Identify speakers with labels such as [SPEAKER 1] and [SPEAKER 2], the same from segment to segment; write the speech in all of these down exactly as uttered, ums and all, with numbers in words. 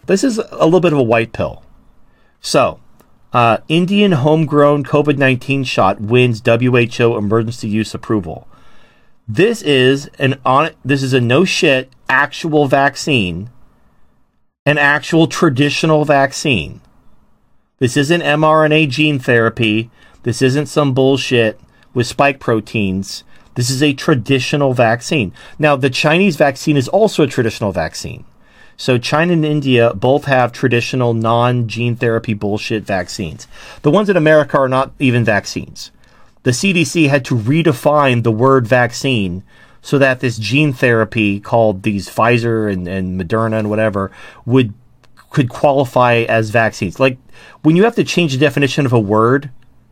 [SPEAKER 1] This is a little bit of a white pill. So, uh, Indian homegrown COVID nineteen shot wins W H O emergency use approval. This is an on. This is a no shit actual vaccine, an actual traditional vaccine. This isn't mRNA gene therapy. This isn't some bullshit with spike proteins. This is a traditional vaccine. Now, the Chinese vaccine is also a traditional vaccine. So China and India both have traditional non-gene therapy bullshit vaccines. The ones in America are not even vaccines. The C D C had to redefine the word vaccine so that this gene therapy called these Pfizer and, and Moderna and whatever would could qualify as vaccines. Like, when you have to change the definition of a word,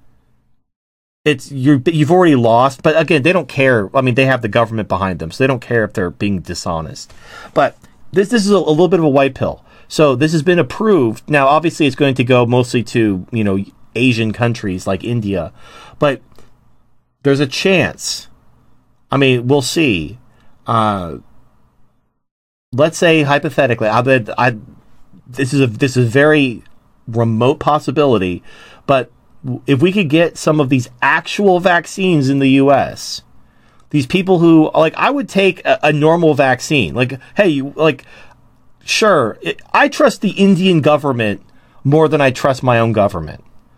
[SPEAKER 1] it's you're, you've already lost. But again, they don't care. I mean, they have the government behind them, so they don't care if they're being dishonest. But this this is a, a little bit of a white pill. So this has been approved. Now, obviously, it's going to go mostly to, you know, Asian countries like India. But there's a chance. I mean, we'll see. Uh, let's say hypothetically, I, I this is a this is a very remote possibility, but if we could get some of these actual vaccines in the U S, these people who, like, I would take a, a normal vaccine. Like, hey, you, like, sure, it, I trust the Indian government more than I trust my own government.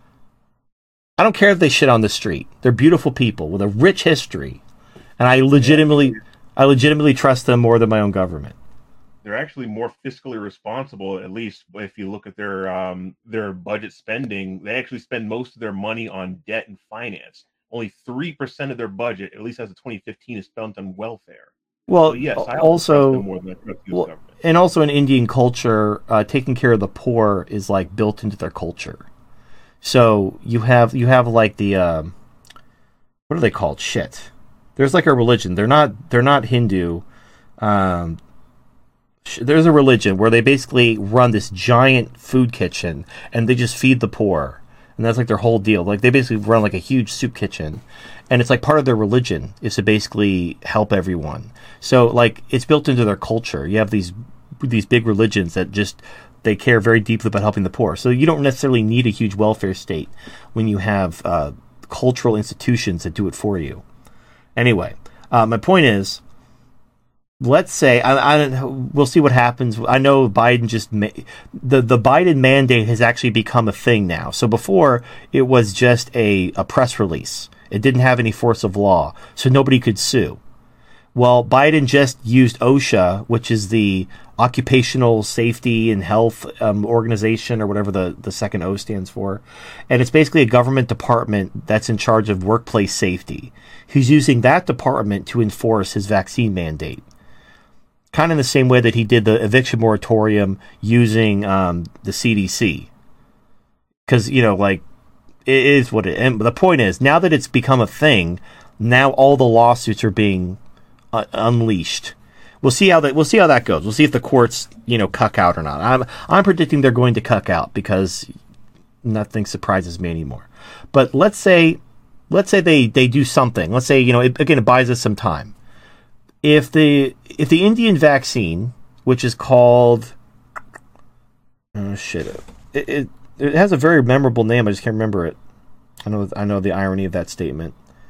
[SPEAKER 1] I don't care if they shit on the street. They're beautiful people with a rich history, and I legitimately, I legitimately trust them more than my own government.
[SPEAKER 2] They're actually more fiscally responsible, at least if you look at their um, their budget spending. They actually spend most of their money on debt and finance. Only three percent of their budget, at least as of twenty fifteen, is spent on welfare.
[SPEAKER 1] Well,
[SPEAKER 2] so yes, I
[SPEAKER 1] also,
[SPEAKER 2] trust them more than I trust the
[SPEAKER 1] well,
[SPEAKER 2] government.
[SPEAKER 1] And also in Indian culture, uh, taking care of the poor is like built into their culture. So you have you have like the um, what are they called? Shit. There's like a religion. They're not they're not Hindu. Um, there's a religion where they basically run this giant food kitchen and they just feed the poor. And that's like their whole deal. Like, they basically run like a huge soup kitchen. And it's like part of their religion is to basically help everyone. So, like, it's built into their culture. You have these these big religions that just, they care very deeply about helping the poor. So you don't necessarily need a huge welfare state when you have uh, cultural institutions that do it for you. Anyway, uh, my point is, let's say I, I we'll see what happens. I know Biden just ma- the the Biden mandate has actually become a thing now. So before, it was just a, a press release. It didn't have any force of law, so nobody could sue. Well, Biden just used OSHA, which is the Occupational Safety and Health um, Organization, or whatever the, the second O stands for. And it's basically a government department that's in charge of workplace safety. He's using that department to enforce his vaccine mandate. Kind of in the same way that he did the eviction moratorium using um, the C D C. Because, you know, like, it is what it is. And the point is, now that it's become a thing, now all the lawsuits are being uh, unleashed. We'll see how that we'll see how that goes. We'll see if the courts, you know, cuck out or not. I'm I'm predicting they're going to cuck out because nothing surprises me anymore. But let's say let's say they, they do something. Let's say, you know, it, again, it buys us some time. If the if the Indian vaccine, which is called oh shit, it, it it has a very memorable name. I just can't remember it. I know I know the irony of that statement.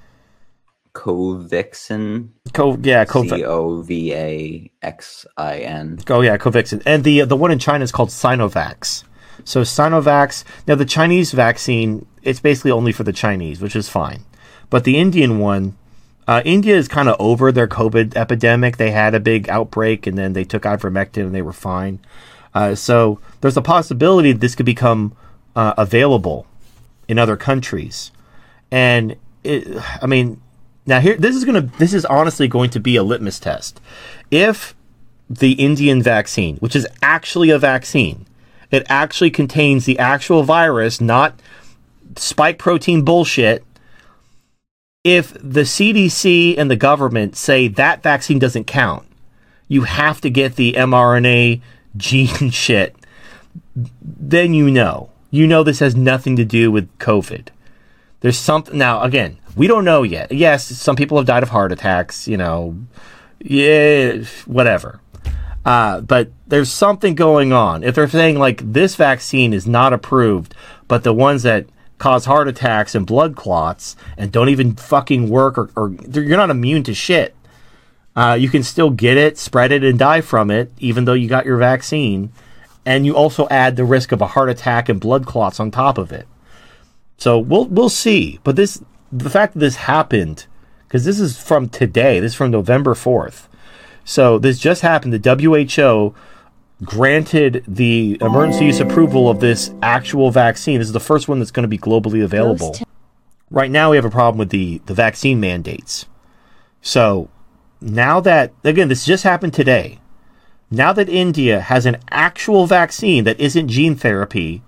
[SPEAKER 3] Covaxin.
[SPEAKER 1] Co yeah, Cov-
[SPEAKER 3] C O V A X I N.
[SPEAKER 1] Oh yeah, Covaxin. And the the one in China is called Sinovac. So Sinovac. Now the Chinese vaccine, it's basically only for the Chinese, which is fine. But the Indian one, uh, India is kind of over their COVID epidemic. They had a big outbreak, and then they took ivermectin, and they were fine. Uh, so there's a possibility this could become uh, available in other countries. And it, I mean, now here this is gonna this is honestly going to be a litmus test. If the Indian vaccine, which is actually a vaccine, it actually contains the actual virus, not spike protein bullshit. If the C D C and the government say that vaccine doesn't count, you have to get the mRNA gene shit, then you know. You know this has nothing to do with COVID. There's something... Now, again, we don't know yet. Yes, some people have died of heart attacks, you know. Yeah, whatever. Uh, but there's something going on. If they're saying, like, this vaccine is not approved, but the ones that cause heart attacks and blood clots and don't even fucking work, or, or you're not immune to shit, uh, you can still get it, spread it, and die from it, even though you got your vaccine. And you also add the risk of a heart attack and blood clots on top of it. So we'll we'll see. But this, the fact that this happened, because this is from today, this is from November fourth. So this just happened. The W H O granted the emergency use approval of this actual vaccine. This is the first one that's going to be globally available. T- right now we have a problem with the, the vaccine mandates. So now that, again, this just happened today. Now that India has an actual vaccine that isn't gene therapy,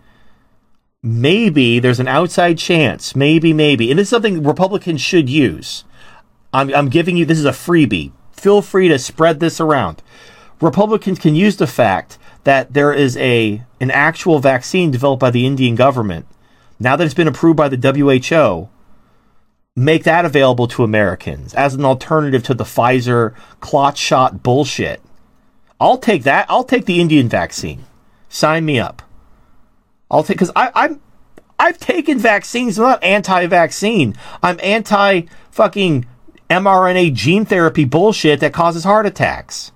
[SPEAKER 1] maybe there's an outside chance, maybe, maybe, and this is something Republicans should use. I'm, I'm giving you, this is a freebie. Feel free to spread this around. Republicans can use the fact that there is a an actual vaccine developed by the Indian government, now that it's been approved by the W H O, make that available to Americans as an alternative to the Pfizer clot shot bullshit. I'll take that. I'll take the Indian vaccine. Sign me up. I'll take, because I I'm I've taken vaccines. I'm not anti-vaccine. I'm anti-fucking mRNA gene therapy bullshit that causes heart attacks.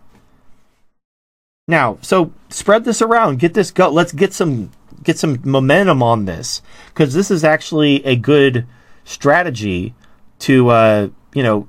[SPEAKER 1] Now, so spread this around. Get this go. Let's get some get some momentum on this, because this is actually a good strategy to, uh, you know,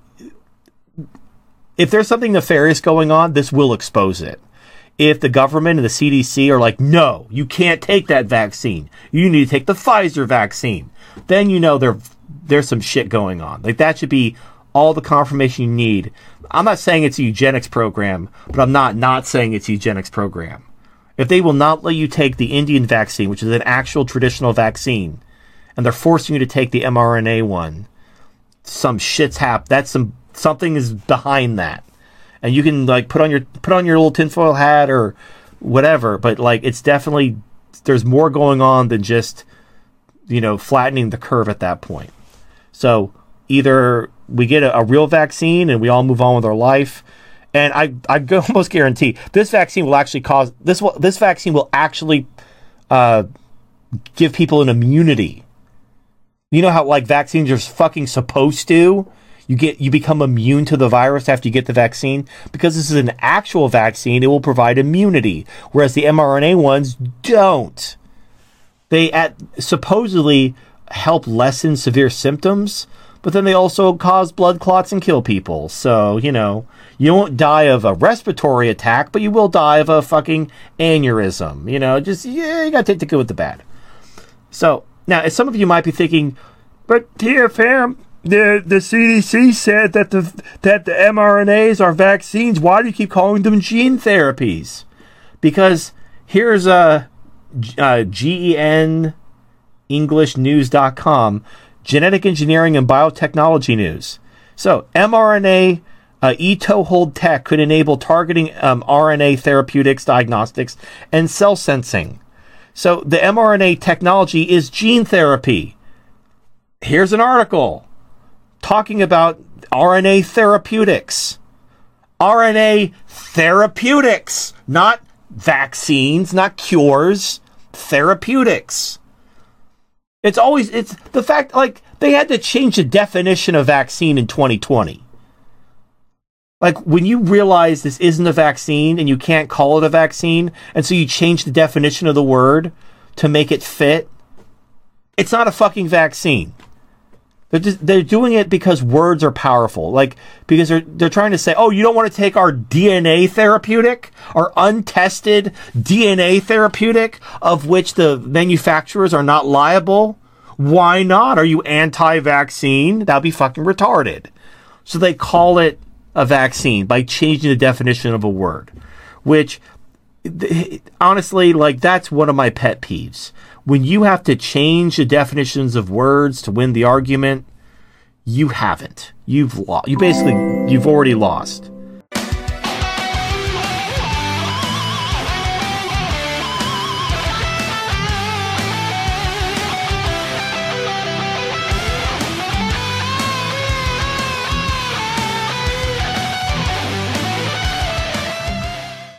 [SPEAKER 1] if there's something nefarious going on, this will expose it. If the government and the C D C are like, no, you can't take that vaccine, you need to take the Pfizer vaccine, then you know there there's some shit going on. Like, that should be all the confirmation you need. I'm not saying it's a eugenics program, but I'm not not saying it's a eugenics program. If they will not let you take the Indian vaccine, which is an actual traditional vaccine, and they're forcing you to take the mRNA one, some shit's hap. That's some something is behind that, and you can like put on your put on your little tinfoil hat or whatever. But like, it's definitely, there's more going on than just, you know, flattening the curve at that point. So either we get a, a real vaccine and we all move on with our life, and I I almost guarantee this vaccine will actually cause this will this vaccine will actually uh, give people an immunity. You know how like vaccines are fucking supposed to? You get you become immune to the virus after you get the vaccine. Because this is an actual vaccine, it will provide immunity, whereas the mRNA ones don't. They at supposedly help lessen severe symptoms, but then they also cause blood clots and kill people. So, you know, you won't die of a respiratory attack, but you will die of a fucking aneurysm. You know, just, yeah, you gotta take the good with the bad. So, now, as some of you might be thinking, but T F M, the the C D C said that the that the mRNAs are vaccines. Why do you keep calling them gene therapies? Because here's a, a G E N English News dot com, Genetic Engineering and Biotechnology News. So, mRNA uh, e-toehold tech could enable targeting um, R N A therapeutics, diagnostics, and cell sensing. So, the mRNA technology is gene therapy. Here's an article talking about R N A therapeutics. R N A therapeutics, not vaccines, not cures, therapeutics. It's always, it's the fact, like, they had to change the definition of vaccine in twenty twenty. Like, when you realize this isn't a vaccine and you can't call it a vaccine, and so you change the definition of the word to make it fit, it's not a fucking vaccine. They're just, they're doing it because words are powerful. Like, because they're they're trying to say, oh, you don't want to take our D N A therapeutic, our untested D N A therapeutic, of which the manufacturers are not liable? Why not? Are you anti-vaccine? That'd be fucking retarded. So they call it a vaccine by changing the definition of a word, which, honestly, like, that's one of my pet peeves. When you have to change the definitions of words to win the argument, you haven't. You've lost. You basically, you've already lost.